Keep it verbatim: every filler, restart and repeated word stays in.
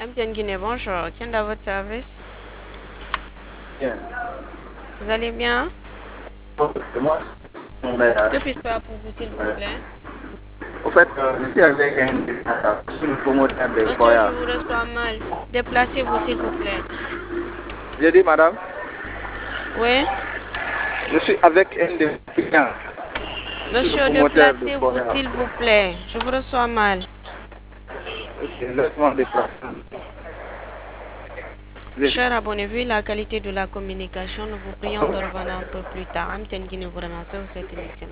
M T N Guinée, bonjour. Qui est à votre service? Bien. Vous allez bien? Donc, moi, on est, euh, Que puis-je faire pour vous, s'il vous euh, plaît? au fait, euh, je suis avec un euh, sur le promoteur de Monsieur, je Foya. vous reçois mal. Déplacez-vous, s'il vous plaît. J'ai dit, madame, Oui? je suis avec un des clients sur le Monsieur, promoteur de déplacez-vous, Foya. s'il vous plaît. Je vous reçois mal. Ok, laisse-moi déplacer. J'ai dit, Cher abonné, vu la qualité de la communication, nous vous prions de revenir un peu plus tard. M T N Guinée vous remercie pour cette émission.